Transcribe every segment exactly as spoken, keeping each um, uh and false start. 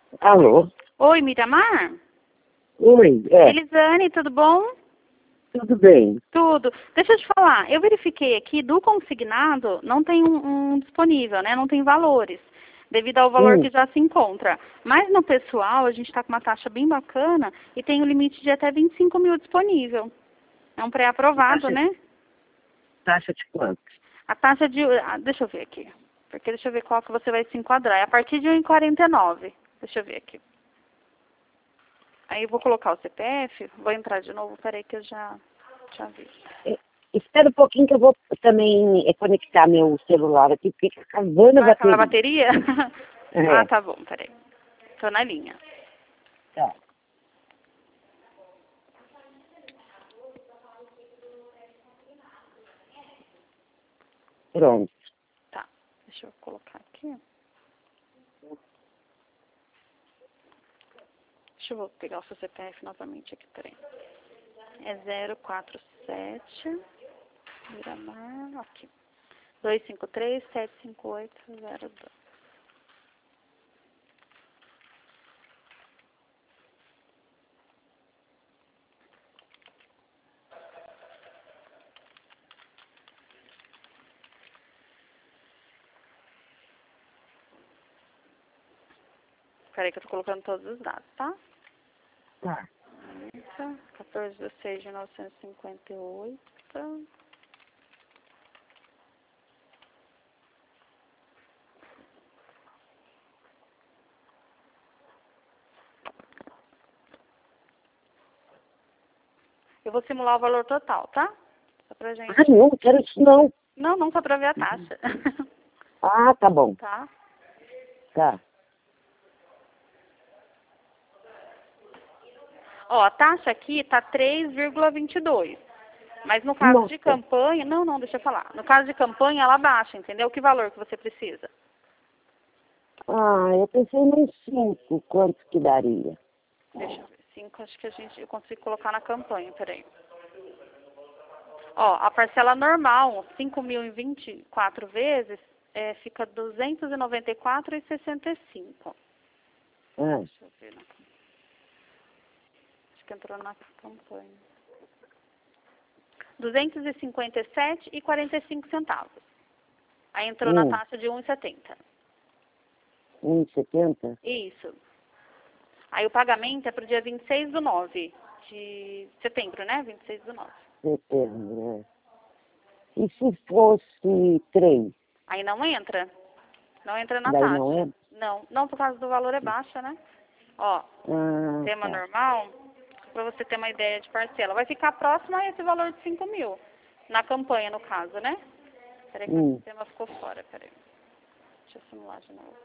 Alô? Oi, Miramar? Oi, é, Elisane, tudo bom? tudo bem. Tudo. Deixa eu te falar, eu verifiquei aqui, do consignado não tem um, um disponível, né? Não tem valores, devido ao valor Hum, que já se encontra. Mas no pessoal, a gente está com uma taxa bem bacana e tem um limite de até vinte e cinco mil disponível. É um pré-aprovado, taxa, né? taxa de quanto? A taxa de... ah, deixa eu ver aqui. Porque deixa eu ver qual que você vai se enquadrar. É a partir de um vírgula quarenta e nove. Deixa eu ver aqui. Aí eu vou colocar o C P F, vou entrar de novo, peraí que eu já, já vi. É, espera um pouquinho que eu vou também é, conectar meu celular aqui, porque tá acabando a Vai acabar a bateria. bateria? Ah, É, tá bom, peraí. Tô na linha. tá. Pronto. Tá, deixa eu colocar aqui. Deixa eu pegar o seu C P F novamente aqui, peraí. É zero quatro sete, Miramar, aqui. dois cinco três, sete cinco oito, zero dois. Peraí que eu tô colocando todos os dados, tá? Tá. quatorze de seis de mil novecentos e cinquenta e oito. Eu vou simular o valor total, tá? Só pra gente... Ah, não, não quero isso não. Não, não, só pra ver a taxa. Ah, tá bom. Tá? Tá. Ó, a taxa aqui tá três vírgula vinte e dois. Mas no caso de Nossa. campanha... Não, não, deixa eu falar. No caso de campanha, ela baixa, entendeu? Que valor que você precisa? Ah, eu pensei nos cinco, quanto que daria? Deixa eu ver. cinco, acho que a gente, eu consigo colocar na campanha, peraí. Ó, a parcela normal, cinco mil em vinte e quatro vezes, é, fica duzentos e noventa e quatro reais e sessenta e cinco. Ah, Deixa eu ver na campanha. Acho que entrou na campanha. duzentos e cinquenta e sete reais e quarenta e cinco centavos. Aí entrou na hum, taxa de um real e setenta. um e setenta? Isso. Aí o pagamento é para o dia vinte e seis do nove de setembro, né? vinte e seis do nove. Setembro, é. E se fosse três? Aí não entra. Não entra na Daí não taxa. é? Não, não por causa do valor é baixa, né? Ó, Ah, sistema tá. normal, para você ter uma ideia de parcela, vai ficar próximo a esse valor de cinco mil. Na campanha, no caso, né? Peraí que o Hum. sistema ficou fora, peraí. Deixa eu simular de novo.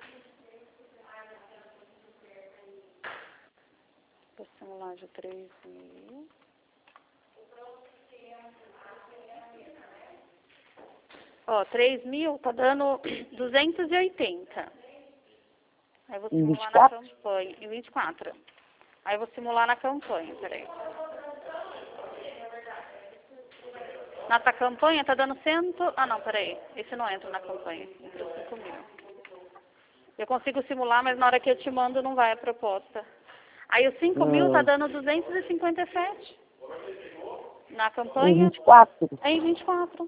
Vou simular de três mil. Ó, três mil tá dando duzentos e oitenta. Aí eu vou Em vinte e simular na quatro? campanha, em vinte e quatro. Aí eu vou simular na campanha, peraí. Na tua campanha tá dando cento... Ah, não, peraí. Esse não entra na campanha. Entra cinco mil. Eu consigo simular, mas na hora que eu te mando não vai a proposta. Aí os cinco mil tá Hum, dando duzentos e cinquenta e sete. Na em campanha vinte e quatro? é em vinte e quatro.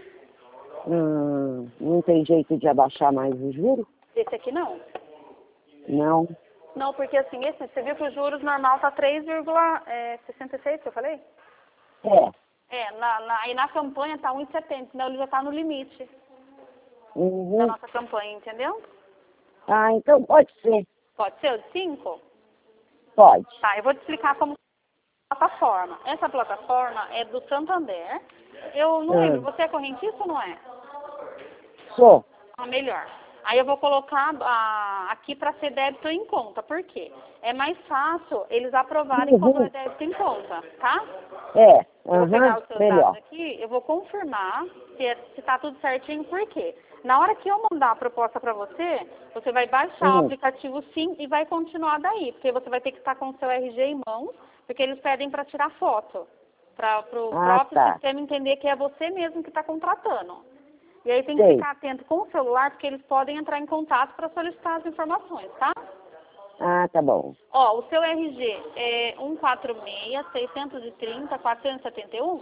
Hum, não tem jeito de abaixar mais o juro? Esse aqui não. Não. Não, porque assim, esse, você viu que os juros normal tá três vírgula sessenta e seis, que eu falei? É. É, na, na, aí na campanha tá um vírgula setenta, senão ele já tá no limite da Uhum. nossa campanha, entendeu? Ah, então pode ser. Pode ser o de cinco? Pode. Tá, eu vou te explicar como é a plataforma. Essa plataforma é do Santander. Eu não lembro, Hum. você é correntista ou não é? Sou. Ah, melhor. Aí eu vou colocar a, aqui para ser débito em conta. Por quê? É mais fácil eles aprovarem como é Uhum. débito em conta, tá? É. Eu vou pegar Uhum. os seus dados Melhor. aqui, eu vou confirmar se, é, se tá tudo certinho, por quê? Na hora que eu mandar a proposta para você, você vai baixar o Uhum. aplicativo sim e vai continuar daí, porque você vai ter que estar com o seu R G em mãos, porque eles pedem para tirar foto, para o Ah, próprio tá. sistema entender que é você mesmo que está contratando. E aí tem que Sei. ficar atento com o celular, porque eles podem entrar em contato para solicitar as informações, tá? Ah, tá bom. Ó, o seu R G é um quatro seis, seiscentos e trinta, quatrocentos e setenta e um?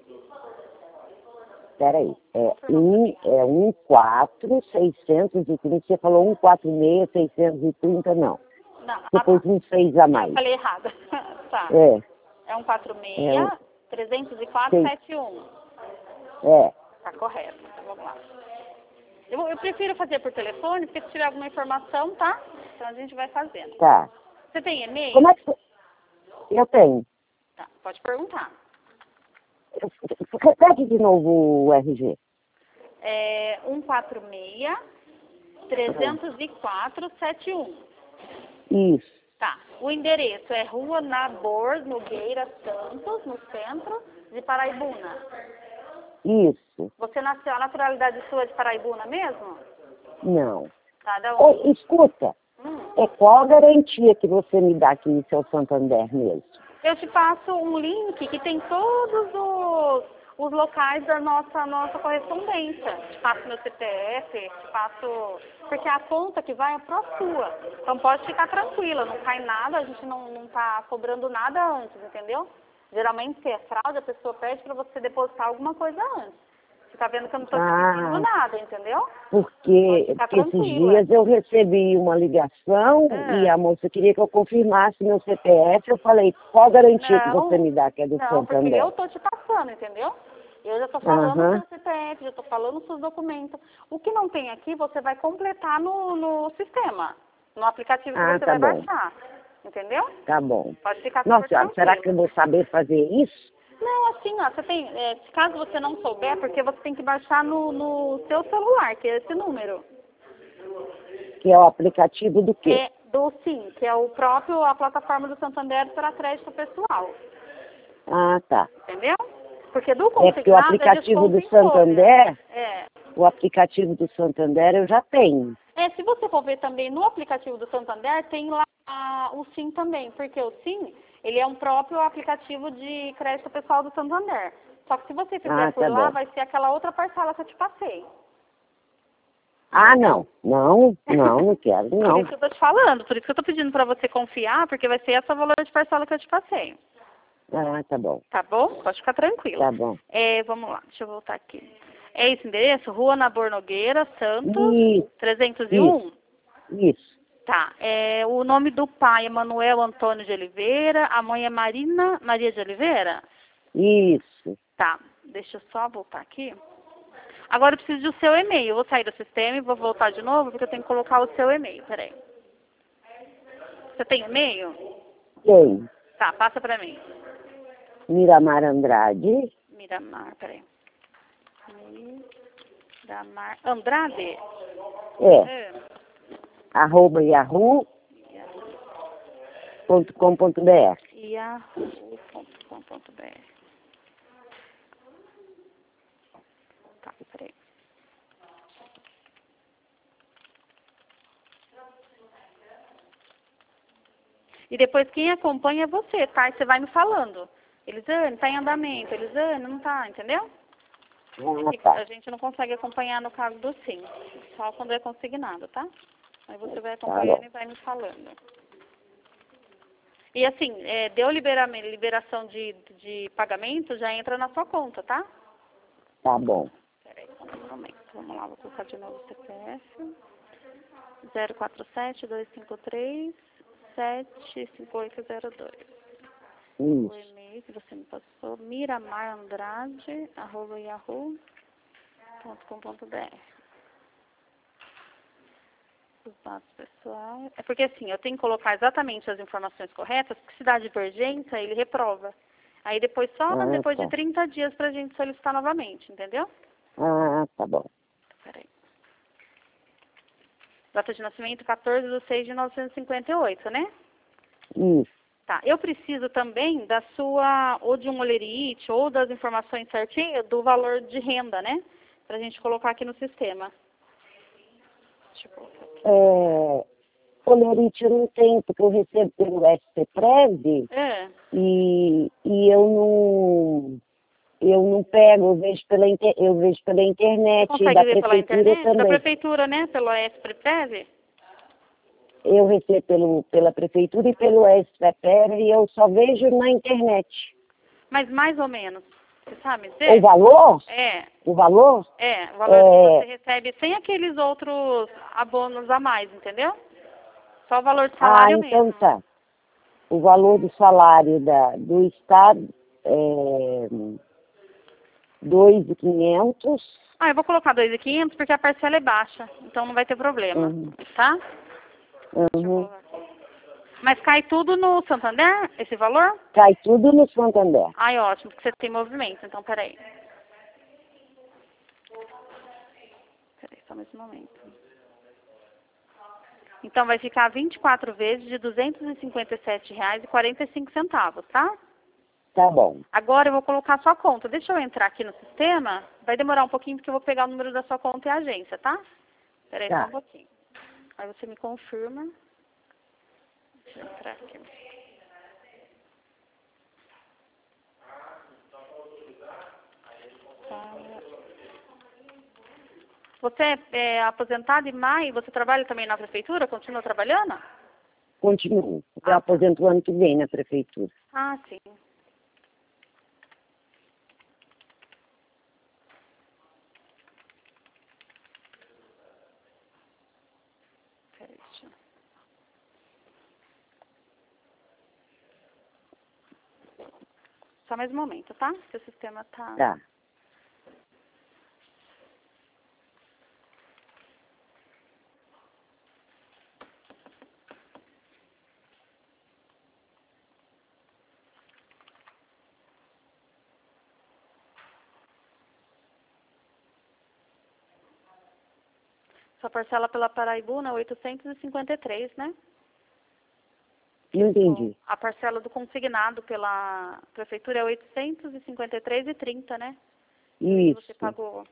Peraí, é um, é um quatro seiscentos e trinta, você falou um quatro seis, seiscentos e trinta, não. Não, Você ah, pôs tá. um seis a Eu mais. falei errado. Tá. É, É um quatro é, um- seis, trezentos e quatro, seis, setenta e um. é, Tá correto. Então vamos lá. Eu, eu prefiro fazer por telefone, porque se tiver alguma informação, tá? Então a gente vai fazendo. tá. Você tem e-mail? Como é que você... Eu tenho. Tá, pode perguntar. Repete de novo o R G. É um quatro seis, trezentos e quatro, setenta e um. Isso, Tá. O endereço é Rua Nabor Nogueira Santos, no centro de Paraibuna. isso. Você nasceu, a naturalidade sua é de Paraibuna mesmo? Não. Tá, da Ô, onde? escuta, Hum. é qual a garantia que você me dá aqui no seu Santander mesmo? Eu te passo um link que tem todos os, os locais da nossa, nossa correspondência. Te passo meu C P F, te passo... Porque a conta que vai é pró sua. Então pode ficar tranquila, não cai nada, a gente não, não tá cobrando nada antes, entendeu? Geralmente, se é fraude, a pessoa pede para você depositar alguma coisa antes. Você tá vendo que eu não tô te pedindo Ah, nada, entendeu? Pode porque, ficar porque esses tranquila. dias eu recebi uma ligação e É. a moça queria que eu confirmasse meu C P F. Eu falei, qual a garantia que você Não, me dá que é do não, porque Santander? eu tô te passando, entendeu? Eu já tô falando o Aham. seu C P F, já tô falando os seus documentos. O que não tem aqui, você vai completar no, no sistema, no aplicativo que Ah, você tá vai bom, baixar, entendeu? tá bom. Pode ficar super Nossa senhora, será tranquilo. que eu vou saber fazer isso? Não, assim, ó, você tem, é, caso você não souber, porque você tem que baixar no, no seu celular, que é esse número. Que é o aplicativo do quê? É do Sim, que é o próprio, a plataforma do Santander para crédito pessoal, Ah, tá. entendeu? Porque do É porque o consignado eles aplicativo do contam em folha. Santander, É. o aplicativo do Santander eu já tenho. É, se você for ver também no aplicativo do Santander, tem lá ah, o Sim também, porque o Sim, ele é um próprio aplicativo de crédito pessoal do Santander. Só que se você fizer Ah, por tá lá, bom. vai ser aquela outra parcela que eu te passei. Ah, não. Não, não, não quero, Por não. isso que eu tô te falando, por isso que eu tô pedindo pra você confiar, porque vai ser essa valor de parcela que eu te passei. Ah, tá bom. Tá bom? Pode ficar tranquilo. Tá bom. É, vamos lá, deixa eu voltar aqui. É esse endereço? Rua Nabor Nogueira, Santos, Isso, trezentos e um? isso. Tá. É, o nome do pai é Manuel Antônio de Oliveira, a mãe é Marina Maria de Oliveira? Isso. Tá. Deixa eu só voltar aqui. Agora eu preciso do seu e-mail. Eu vou sair do sistema e vou voltar de novo, porque eu tenho que colocar o seu e-mail. Peraí. Você tem e-mail? Tem. Tá, passa pra mim. Miramar Andrade. Miramar, peraí. Miramar Andrade? É. É. Arroba yahoo ponto com ponto br. yahoo ponto com ponto br. Tá, peraí. E depois quem acompanha é você, tá? E você vai me falando. Elisane, tá em andamento. Elisane, não tá, entendeu? Ah, E tá. a gente não consegue acompanhar no caso do sim. Só quando é consignado, tá? Aí você vai acompanhando bom. e vai me falando. E assim, é, deu liberamento, liberação de, de pagamento, já entra na sua conta, tá? Tá bom. Peraí, só um momento. Vamos lá, vou colocar de novo o C P F. zero quatro sete, dois cinco três, sete cinco oito zero dois. O Isso. e-mail que você me passou, miramarandrade, arroba yahoo ponto com ponto br. Os dados pessoais. É porque assim, eu tenho que colocar exatamente as informações corretas, porque se dá divergência, ele reprova. Aí depois, só Ah, depois tá. de trinta dias pra gente solicitar novamente, entendeu? Ah, tá bom. Peraí. Data de nascimento, quatorze de seis de novecentos e cinquenta e oito, né? Isso. Tá, eu preciso também da sua, ou de um olerite, ou das informações certinhas do valor de renda, né? Pra gente colocar aqui no sistema. Deixa eu colocar aqui. É, Olerite eu não tenho, porque eu recebo pelo S P Prev É. e, e eu não eu não pego, eu vejo pela, inter, eu vejo pela internet, e Consegue da ver pela prefeitura internet? Da também. prefeitura, né? Pelo S P Prev? Eu recebo pelo, pela prefeitura e pelo S P P R e eu só vejo na internet. Mas mais ou menos, você sabe dizer? O valor? É. O valor? É, o valor É... que você recebe sem aqueles outros abonos a mais, entendeu? Só o valor de salário ah, então mesmo. tá. O valor do salário da, do Estado é dois mil e quinhentos. Ah, eu vou colocar dois mil e quinhentos porque a parcela é baixa, então não vai ter problema, Uhum. tá? Deixa eu Uhum. colocar aqui. Mas cai tudo no Santander, esse valor? Cai tudo no Santander. Ai, ótimo, porque você tem movimento, então peraí. Peraí, só mais um momento. Então vai ficar vinte e quatro vezes de duzentos e cinquenta e sete reais e quarenta e cinco centavos, tá? Tá bom. Agora eu vou colocar a sua conta. Deixa eu entrar aqui no sistema. Vai demorar um pouquinho porque eu vou pegar o número da sua conta e a agência, tá? Peraí Tá. só um pouquinho. Aí você me confirma. Deixa eu entrar aqui. Você é, é aposentado em maio? Você trabalha também na prefeitura? Continua trabalhando? Continuo. Eu Ah, aposento o ano que vem na prefeitura. Ah, sim. Peraí, deixa eu... Só mais um momento, tá? Que o sistema tá... Tá. Sua parcela pela Paraibuna é oitocentos e cinquenta e três, né? Não entendi. A parcela do consignado pela prefeitura é oitocentos e cinquenta e três e trinta, né? E Isso. você pagou...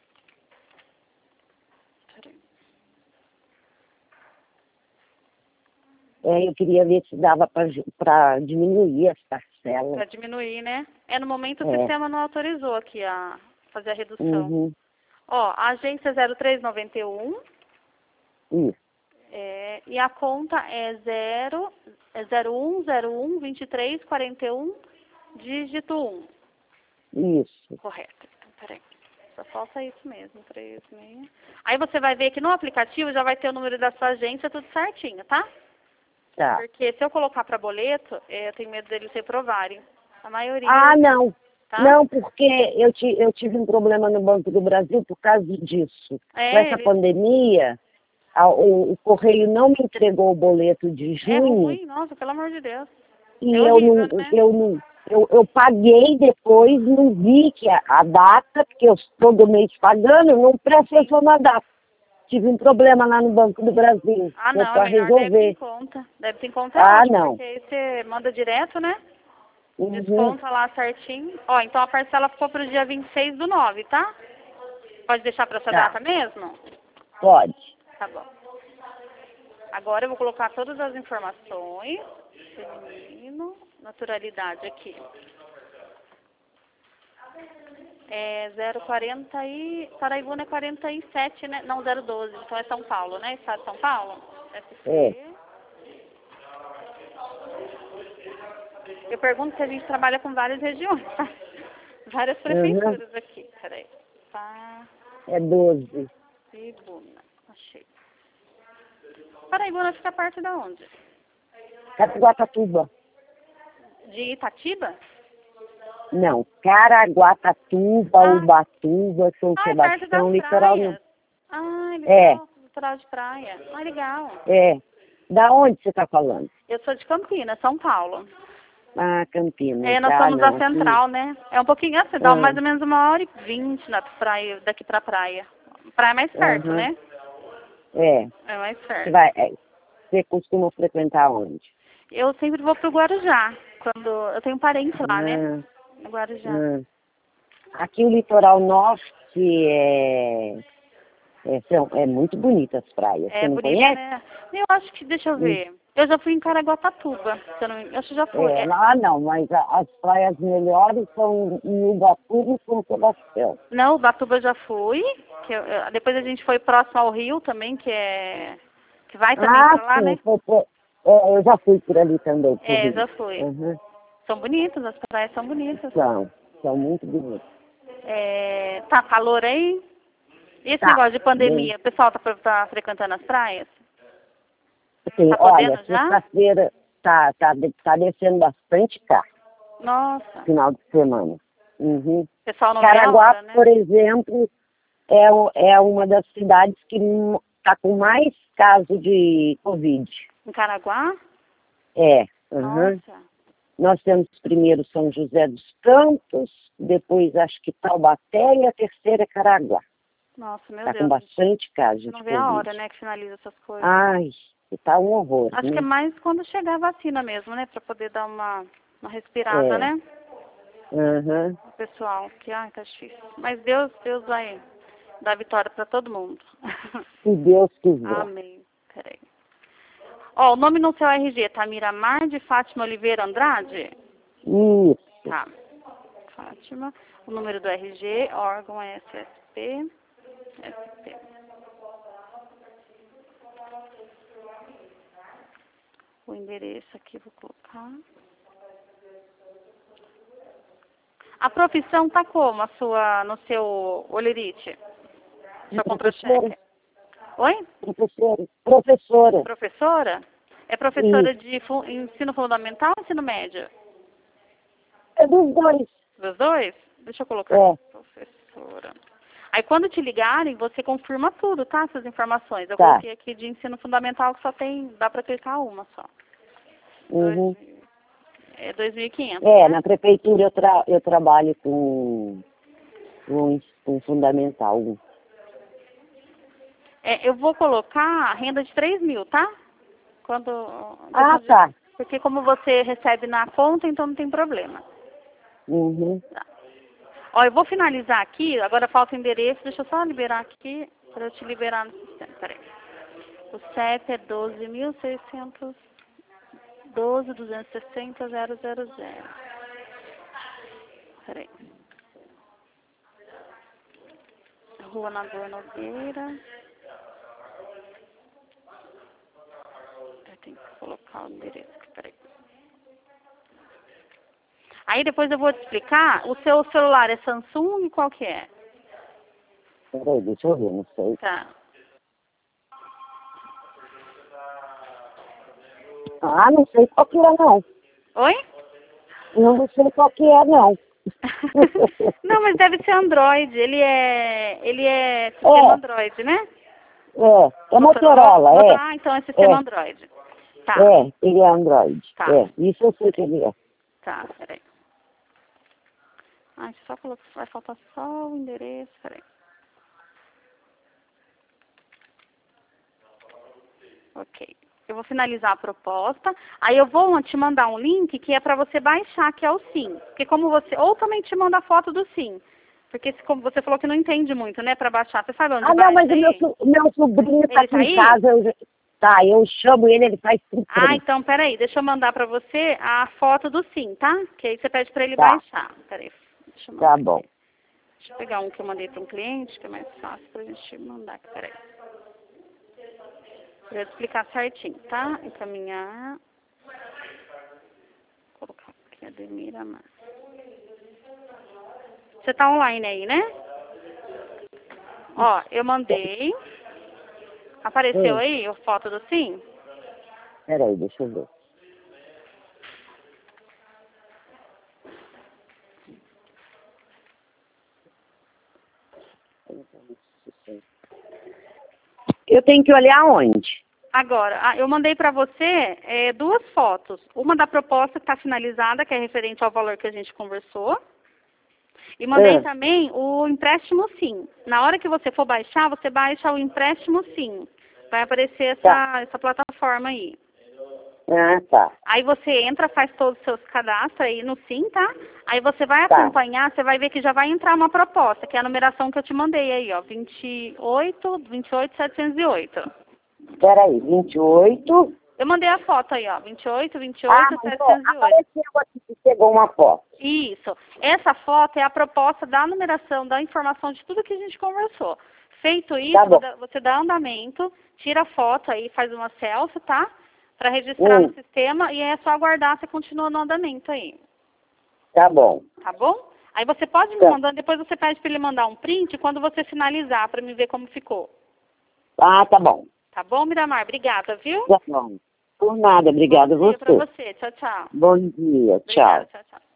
Peraí. É, eu queria ver se dava para diminuir as parcelas. Para diminuir, né? É, no momento o É. sistema não autorizou aqui a fazer a redução. Uhum. Ó, a agência zero três noventa e um. Isso. É, e a conta é zero, é zero um zero um vinte e três quarenta e um, dígito um. Isso. Correto. Então, peraí. Só falta isso mesmo, três, seis. Aí você vai ver que no aplicativo já vai ter o número da sua agência, tudo certinho, tá? Tá. Porque se eu colocar para boleto, é, eu tenho medo deles reprovarem. A maioria... Ah, não. Tá? Não, porque eu, ti, eu tive um problema no Banco do Brasil por causa disso. É, Com essa eles... pandemia, a, o, o Correio não me entregou o boleto de É junho. ruim, nossa, pelo amor de Deus. E É eu horrível, não, né? eu não, eu, eu paguei depois, não vi que a, a data, porque eu todo mês pagando, não prestei atenção na data. Tive um problema lá no Banco do Brasil. Ah, Vou não, é para melhor débito em resolver. conta. Débito em conta é Ah, ótimo, não. porque aí você manda direto, né? Uhum. Desconta lá certinho. Ó, então a parcela ficou para o dia vinte e seis do nove, tá? Pode deixar para essa Tá. data mesmo? Pode. Tá bom. Agora eu vou colocar todas as informações. Feminino, naturalidade aqui. É zero quarenta e... Paraibuna é quarenta e sete, né? Não, zero doze. Então é São Paulo, né? Estado de São Paulo? S C. É. Eu pergunto se a gente trabalha com várias regiões, tá? Várias prefeituras Uhum. aqui. Peraí. É doze. Paraibuna. Achei. Paraibuna fica perto de onde? Caraguatatuba. De Itatiba? Não, Caraguatatuba, Ah. Ubatuba, São Ah, é perto Sebastião, das litoral. praias. Ah, É. legal. Litoral de praia. Ah, legal. É. Da onde você está falando? Eu sou de Campinas, São Paulo. Ah, Campinas. É, nós Ah, somos não, a central, né? É um pouquinho assim, dá Ah. mais ou menos uma hora e vinte na praia, daqui pra praia. Praia mais perto, Uhum. né? É. É mais perto. Você, vai, é. Você costuma frequentar onde? Eu sempre vou pro Guarujá, quando eu tenho parente lá, Ah, né? No Guarujá. ah. Aqui o litoral norte é, é, são, é muito bonita as praias. É Você não bonita, conhece? né? Eu acho que, deixa eu ver. Eu já fui em Caraguatatuba, se eu não me... acho que já fui. É, É. lá não, mas a- as praias melhores são em Ubatuba e São Sebastião. Não, Ubatuba eu já fui. Que eu- eu- depois a gente foi próximo ao Rio também, que é Que vai também ah, pra lá, sim, né? foi, foi, é, eu já fui por ali também. Por É, Rio. já fui. Uhum. São bonitas, as praias são bonitas. São, são muito bonitas. É, tá calor aí? E esse Tá, negócio de bem. pandemia, o pessoal tá, tá frequentando as praias? Assim, Tá olha, podendo já? sexta-feira tá, tá, tá descendo bastante carro, Nossa, final de semana. Uhum. o pessoal não vê a Caraguá, hora, né? por exemplo, é, o- é uma das cidades que está com mais casos de Covid. Em Caraguá? É. Uhum. Nossa. Nós temos primeiro São José dos Campos, depois acho que Taubaté e a terceira é Caraguá. Nossa, meu Está com Deus. bastante casos Você de não vê a hora, Covid. né, que finaliza essas coisas. Ai, está um horror, Acho que é né? mais quando chegar a vacina mesmo, né? Pra poder dar uma, uma respirada, É. né? Uhum. O pessoal, que ai, tá difícil. Mas Deus, Deus vai dar vitória pra todo mundo. Se Deus quiser. Amém. Peraí. Ó, o nome no seu R G tá Miramar de Fátima Oliveira Andrade? Isso. Tá. Fátima. O número do R G, órgão é S S P. S P. O endereço aqui vou colocar. A profissão tá como a sua, no seu olerite? Seu Professora. contra-cheque? Oi? Professora. Professora. Professora? É professora de fu- ensino fundamental ou ensino médio? É dos dois. Dos dois? Deixa eu colocar É. aqui, professora. Aí quando te ligarem, você confirma tudo, tá? Essas informações. Eu Tá. coloquei aqui de ensino fundamental que só tem, dá pra clicar uma só. Uhum. Dois- é dois mil e quinhentos, É, né? na prefeitura eu, tra eu trabalho com, com, com fundamental. É, eu vou colocar renda de três mil, tá? Quando, Ah, depois de- tá. porque como você recebe na conta, então não tem problema. Uhum. Tá. Ó, eu vou finalizar aqui, agora falta o endereço, deixa eu só liberar aqui, para eu te liberar no sistema, peraí. O C E P é doze mil seiscentos, doze, duzentos e sessenta, zero zero zero. Peraí. Rua Nador Nogueira. Eu tenho que colocar o endereço aqui, peraí. Aí depois eu vou te explicar, o seu celular é Samsung, qual que é? Peraí, deixa eu ver, não sei. Tá. Ah, não sei qual que é, não. Oi? Eu não sei qual que é, não. Não, mas deve ser Android. Ele é, ele é sistema É. Android, né? É, é Motorola, é. Ah, então é sistema É. Android. Tá, É, ele é Android. Tá. É, isso eu sei que ele é. tá, peraí. Ah, só colocar, vai faltar só o endereço, peraí. Ok. Eu vou finalizar a proposta. Aí eu vou te mandar um link que é para você baixar, que é o SIM. Porque como você... Ou também te manda a foto do SIM. Porque se, como você falou que não entende muito, né, para baixar. Você sabe onde Ah, baixa não, mas o meu, aí? so- o meu sobrinho tá Ele aqui tá em aí? casa. Eu, tá, eu chamo ele, ele faz tudo pra Ah, mim. então, peraí. Deixa eu mandar para você a foto do SIM, tá? Que aí você pede para ele Tá. baixar. Peraí. Deixa eu mandar Tá aqui. bom. Deixa eu pegar um que eu mandei para um cliente, que é mais fácil pra gente mandar aqui. Peraí. Pra eu explicar certinho, tá? Encaminhar. Vou colocar aqui a Demira Mar. Você tá online aí, né? Ó, eu mandei. Apareceu Hum. aí a foto do SIM? Peraí, deixa eu ver. Eu tenho que olhar onde? Agora, ah, eu mandei para você é, duas fotos. Uma da proposta que está finalizada, que é referente ao valor que a gente conversou. E mandei É. também o empréstimo SIM. Na hora que você for baixar, você baixa o empréstimo SIM. Vai aparecer essa, Tá. essa plataforma aí. Ah, tá. Aí você entra, faz todos os seus cadastros aí no SIM, tá? Aí você vai Tá. acompanhar, você vai ver que já vai entrar uma proposta, que é a numeração que eu te mandei aí, ó. vinte e oito, vinte e oito, setecentos e oito. Peraí, vinte e oito. Eu mandei a foto aí, ó. vinte e oito, vinte e Ah, oito, mandou. setecentos e oito. Apareceu aqui que chegou uma foto. Isso. Essa foto é a proposta da numeração, da informação de tudo que a gente conversou. Feito isso, Tá bom. você dá andamento, tira a foto aí, faz uma selfie, tá? Para registrar Hum. no sistema e é só aguardar, você continua no andamento aí. Tá bom. Tá bom? Aí você pode me Tá. mandar, depois você pede para ele mandar um print quando você finalizar, para me ver como ficou. Ah, tá bom. Tá bom, Miramar? Obrigada, viu? Tá bom. Por nada, obrigada a Bom dia você. pra você. Tchau, tchau. Bom dia, Obrigada, tchau. tchau, tchau.